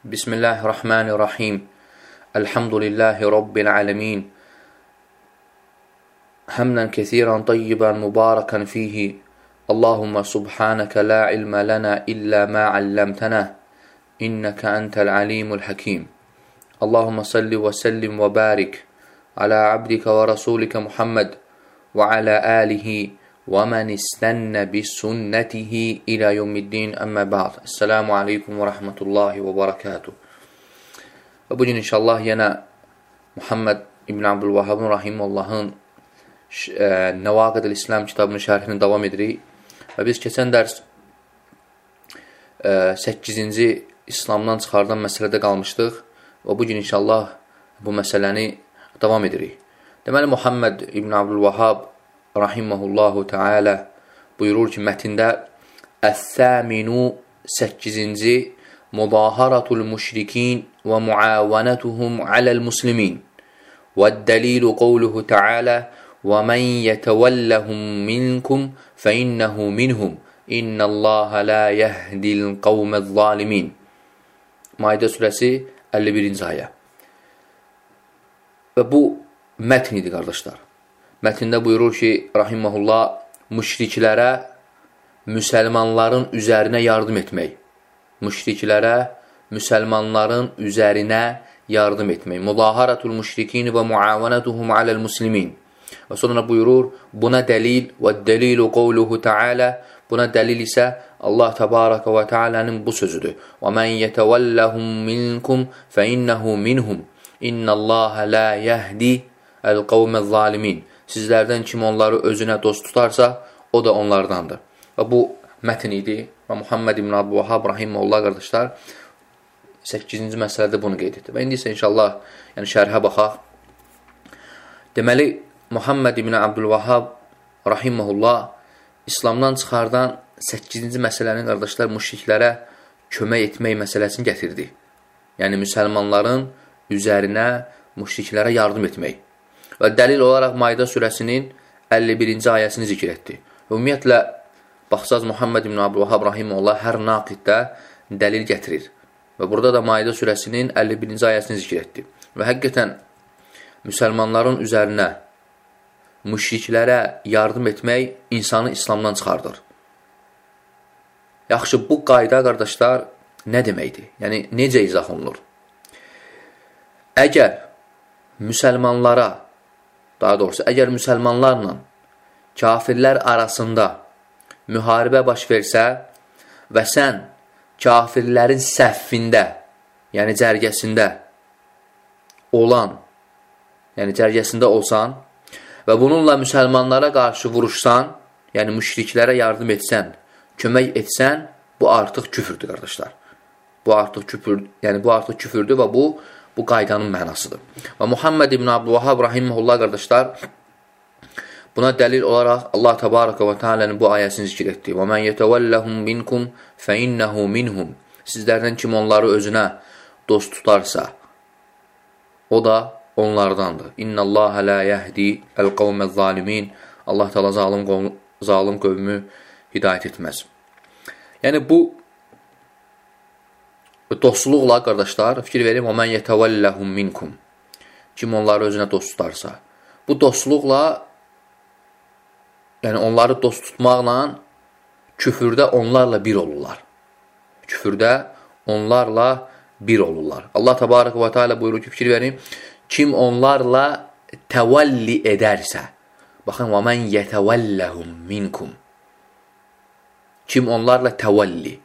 Bismillahirrahmanirrahim. Elhamdülillahi Rabbil alemin. Hamdan kesiran tayyiban mübarakan fihi. Allahumma subhanaka la ilme lana illa ma allamtana. İnneke entel alimul hakim. Allahumma salli ve sellim ve barik ala abdike ve rasulike Muhammed ve ala alihi ve men istenne bi sünnetihi ila yevmiddin emme ba'd. Esselamu aleyküm ve rahmetullahi ve berekatuhu. Və bugün inşallah yenə Muhammed İbn Abdülvahhabın Rahimullahın Nəvaqid-ül İslam kitabının şərhini davam edirik. Və biz keçən dərs 8-ci İslamdan çıxardan məsələdə qalmışdıq. Və bugün inşallah bu məsələni davam edirik. Deməli, Muhammed İbn Abdülvahhab Rahiməhullahu Teala buyurur ki, mətində Əs-Səminu 8-ci Mudaharatul müşrikin ve muavanatuhum alel muslimin. Ve'd-dalilu qawluhu Teala ve men yetevellahum minkum fe innehu minhum. İnnallaha la yehdil kavmez-zalimin. Maide suresi 51-ci ayə. Və bu mətn idi, qardaşlar. Mətndə buyurur ki, rahiməhullah, müşriklərə müsəlmanların üzərinə yardım etmək. Müşriklərə müsəlmanların üzərinə yardım etmək. Mudaharatul müşrikin və muavanatuhum aləl muslimin. Və sonra buyurur, buna dəlil və dəlilu qavluhu Teala, buna dəlil isə Allah Təbaraka və Teala'nın bu sözüdür. Və mən yetevellahum minkum fə innəhu minhum. İnnallaha la yəhdi əl-qavməz-zalimin. Sizlərdən kim onları özünə dost tutarsa, o da onlardandır. Və bu mətn idi. Və Muhammed İbn Abdülvahhab Rahiməhullah, qardaşlar, 8-ci məsələdə bunu qeyd etdi. Və indi isə inşallah şərhə baxaq. Deməli, Muhammed İbn Abdülvahhab Rahiməhullah İslamdan çıxardan 8-ci məsələnin, qardaşlar, müşriklərə kömək etmək məsələsini gətirdi. Yəni, müsəlmanların üzərinə müşriklərə yardım etmək. Və dəlil olaraq Maide surəsinin 51-ci ayəsini zikr etdi. Ümumiyyətlə, baxsaz Muhammed İbn Abdülvahhab Rahiməhullah hər naqiddə dəlil gətirir. Və burada da Maide surəsinin 51-ci ayəsini zikr etdi. Və həqiqətən, müsəlmanların üzərinə müşriklərə yardım etmək insanı İslamdan çıxardır. Yaxşı, bu qayda, qardaşlar, nə deməkdir? Yəni, necə izah olunur? Əgər müsəlmanlara, daha doğrusu, əgər müsəlmanlarla kafirlər arasında müharibə baş versə və sən kafirlərin səhvində, yəni cərgəsində olan, yəni cərgəsində olsan və bununla müsəlmanlara qarşı vuruşsan, yəni müşriklərə yardım etsən, kömək etsən, bu artıq küfürdür, qardaşlar. Bu artıq küfürdür və bu qaydanın mənasıdır. Və Muhammed İbn Abdülvahhab Rahiməhullah, qardaşlar, buna dəlil olaraq Allah Təbaraka və Teala'nın bu ayəsini zikr etdi. Və mən yetevellahum minkum fə innəhu minhum. Sizlərdən kim onları özünə dost tutarsa, o da onlardandır. İnnallaha la yəhdi əl-qavməz-zalimin. Allah Teala zalim qövmü hidayət etməz. Yəni, bu dostluqla, qardaşlar, fikir verin, və mən yetevellahum minkum. Kim onları özünə dost tutarsa. Bu dostluqla, yəni onları dost tutmaqla küfürdə onlarla bir olurlar. Küfürdə onlarla bir olurlar. Allah Təbaraka və Teala buyurur ki, fikir verin, kim onlarla təvəlli edərsə, baxın, və mən yetevellahum minkum. Kim onlarla təvəlli.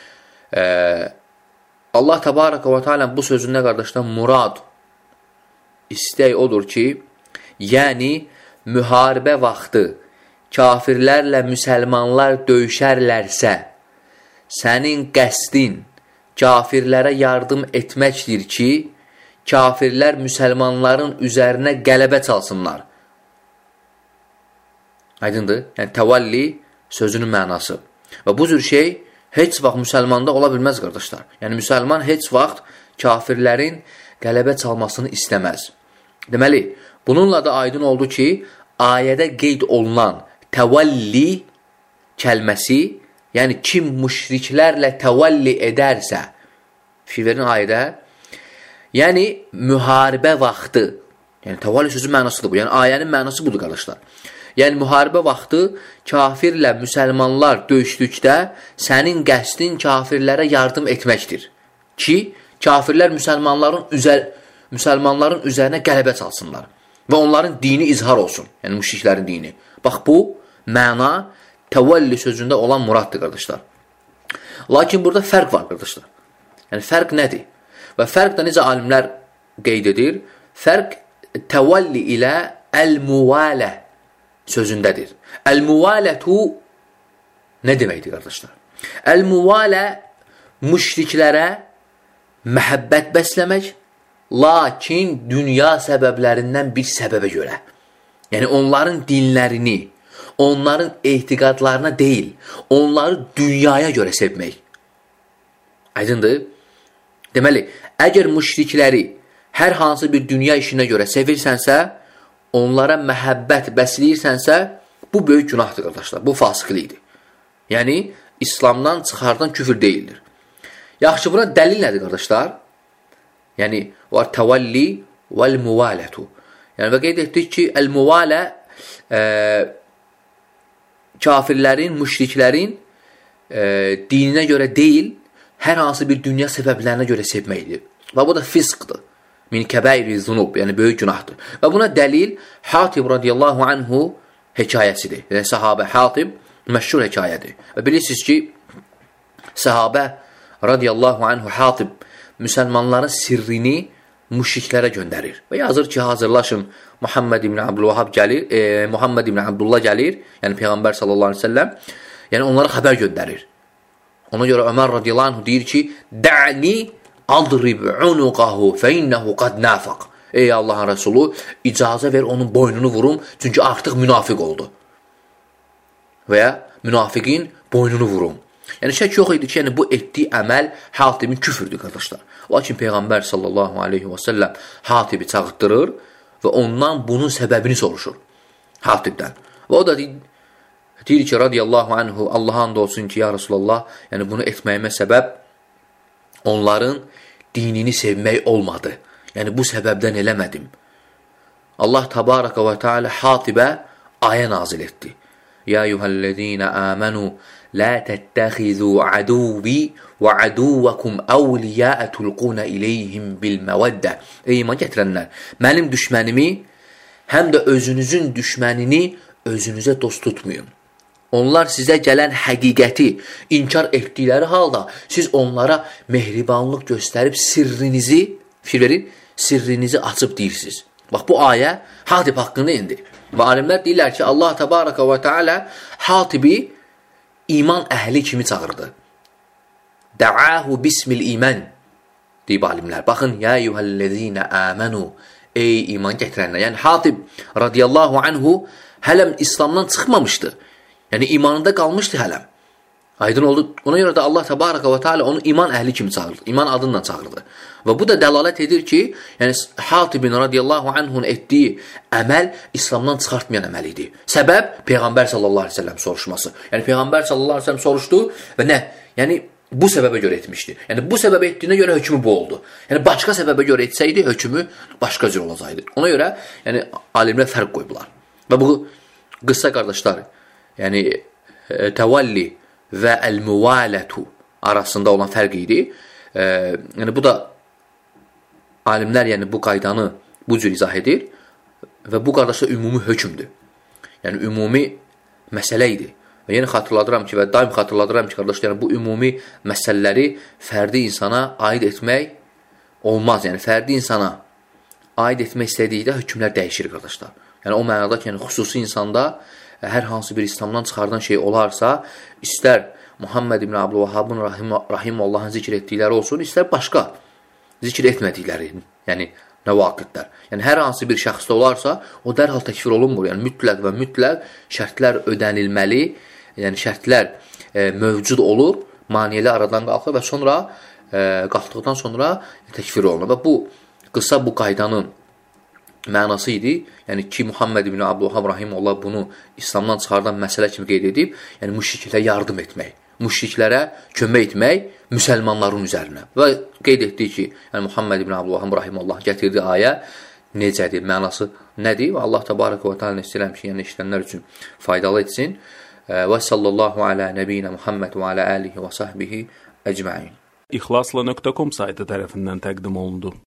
Allah Təbaraka və Teala bu sözündə, qardaşlar, murad, istək odur ki, yəni müharibə vaxtı kafirlərlə müsəlmanlar döyüşərlərsə, sənin qəsdin kafirlərə yardım etməkdir ki, kafirlər müsəlmanların üzərinə qələbə çalsınlar. Aydındır? Yəni, təvəlli sözünün mənası. Və bu cür şey heç vaxt müsəlmanda ola bilməz, qardaşlar. Yəni, müsəlman heç vaxt kafirlərin qələbə çalmasını istəməz. Deməli, bununla da aydın oldu ki, ayədə qeyd olunan təvəlli kəlməsi, yəni kim müşriklərlə təvəlli edərsə, Fikir verin ayədə. Yəni, müharibə vaxtı. Yəni, təvalli sözü mənasıdır bu. Yəni, ayənin mənası budur, qardaşlar. Yəni, müharibə vaxtı kafirlə müsəlmanlar döyüşdükdə sənin qəsdin kafirlərə yardım etməkdir. Ki, kafirlər müsəlmanların üzərinə qələbə çalsınlar. Və onların dini izhar olsun. Yəni, müşriklərin dini. Bax, bu məna təvalli sözündə olan muraddır, qardaşlar. Lakin burada fərq var, qardaşlar. Yəni, fərq nədir? Və fərq də necə alimlər qeyd edir? Fərq təvalli ilə əl-muvalə sözündədir. Əl-muvalətu nə deməkdir, qardaşlar? Əl-muvalə müşriklərə məhəbbət bəsləmək, lakin dünya səbəblərindən bir səbəbə görə. Yəni, onların dinlərini, onların etiqadlarına deyil, onları dünyaya görə sevmək. Aydındır? Deməli, əgər müşrikləri hər hansı bir dünya işinə görə sevirsənsə, onlara məhəbbət bəsləyirsənsə, bu böyük günahdır, qardaşlar. Bu fasıqlıqdır. Yəni, İslamdan çıxardan küfür deyildir. Yaxşı, buna dəlil nədir, qardaşlar? Yəni, var təvalli vəl-muvalətu. Yəni, və qeyd etdik ki, əl-muvalə kafirlərin, müşriklərin dininə görə deyil, hər hansı bir dünya səbəblərinə görə sevməkdir. Və bu da fisqdir. Min kəbəiri zunub, yəni böyük günahdır. Və buna dəlil Hatib radiyallahu anhu hekayəsidir. Yəni, sahabə Hatib məşhur hekayədir. Və bilirsiniz ki, sahabə radiyallahu anhu Hatib müsəlmanların sirrini müşriklərə göndərir. Və yazır ki, hazırlaşın, Muhammed ibn Abdullah gəlir, yəni Peyğəmbər sallallahu aleyhi ve selləm, yəni onlara xəbər göndərir. Ona görə Ömər radiyallahu anhu deyir ki, də'ni adrib unuqahu fə innəhu qad nafaq. Ey Allahın Rəsulu, icazə ver onun boynunu vurum, çünki artıq münafiq oldu. Və ya münafiqin boynunu vurum. Yəni, şək yox idi ki, yəni, bu etdiyi əməl Hatibin küfürdür, qardaşlar. Lakin Peyğəmbər sallallahu aleyhi və səlləm Hatibi çağıtdırır və ondan bunun səbəbini soruşur Hatibdən. Və o da deyir ki, radiyallahu anhu, Allah'a and olsun ki, ya Rasulallah, yəni bunu etməyimə səbəb onların dinini sevmək olmadı. Yəni, bu səbəbdən eləmədim. Allah tabaraka və teala Hatibə ayə nazil etdi. Ya eyyuhəl-ləzīnə əmənu لا تتخذوا عدوي وعدوكم أولياء تلقون إليهم بالمودة. Ey iman gətirənlər, mənim düşmənimi, həm də özünüzün düşmənini özünüzə dost tutmayın. Onlar sizə gələn həqiqəti inkar etdikləri halda siz onlara mehribanlıq göstərib sirrinizi, fikir verin, sirrinizi açıb deyirsiniz. Bax, bu ayə Hatib haqqında indir. Və alimlər deyirlər ki, Allah təbaraka və teala Hatibi iman əhli kimi çağırdı. Də'ahu bismil iman deyib alimlər. Baxın, ya eyyuhəl-ləzīnə əmənu, ey iman gətirənlər. Yəni, Hatib radiyallahu anhu hələm İslamdan çıxmamışdı. Yəni, imanında qalmışdı hələm. Aydın oldu. Ona görə də Allah təbaraka və teala onu iman əhli kimi çağırdı. İman adından çağırdı. Və bu da dəlalət edir ki, yəni Hatibin radiyallahu anhun etdiyi əməl İslamdan çıxartmayan əməl idi. Səbəb Peyğəmbər sallallahu aleyhi ve sellem soruşması. Yəni Peyğəmbər sallallahu aleyhi ve sellem soruşdu və nə? Yəni bu səbəbə görə etmişdi. Yəni bu səbəbə etdiyinə görə hökmü bu oldu. Yəni başqa səbəbə görə etsəydi hökmü başqa cür olacaqdı. Ona görə yəni alimlər fərq qoyublar. Və bu qıssa qardaşlar, yəni təvalli və əl-muvalətu arasında olan fərq idi. Yəni bu da alimlər yəni bu qaydanı bu cür izah edir və bu qardaşlar ümumi hökmdür. Yəni ümumi məsələ idi. Və yenə xatırladıram ki və daim xatırladıram ki, qardaşlar, yəni bu ümumi məsələləri fərdi insana aid etmək olmaz. Yəni fərdi insana aid etmək istədikdə hökmlər dəyişir, qardaşlar. Yəni o mənada ki, yəni xüsusi insanda hər hansı bir İslamdan çıxardan şey olarsa, istər Muhammed ibn Abdülvahhabın Rahimullahın zikr etdikləri olsun, istər başqa zikr etmədikləri, yəni nəvaqidlər. Yəni hər hansı bir şəxsdə olarsa, o dərhal təkfir olunmur. Yəni mütləq və mütləq şərtlər ödənilməli, yəni şərtlər mövcud olur, maniyələr aradan qalxır və sonra qalxdıqdan sonra təkfir olunur. Və bu qısa bu qaydanın mənası idi. Yəni ki, Muhammed ibn Abdülvahhab Rahimullah bunu İslamdan çıxardan məsələ kimi qeyd edib, yəni müşriklərə yardım etmək, müşriklərə kömək etmək müsəlmanların üzərinə. Və qeyd etdik ki, yəni Muhammed ibn Abdülvahhab rahimehullah gətirdiyi ayə necədir, mənası nədir? Və Allah təbaraka və təala istəyirəm ki, yəni işlənənlər üçün faydalı etsin. Və sallallahu ala nəbiyyina Muhammed və ala alihi və sahbihi əcmaîn. İxlasla.com saytı tərəfindən təqdim olundu.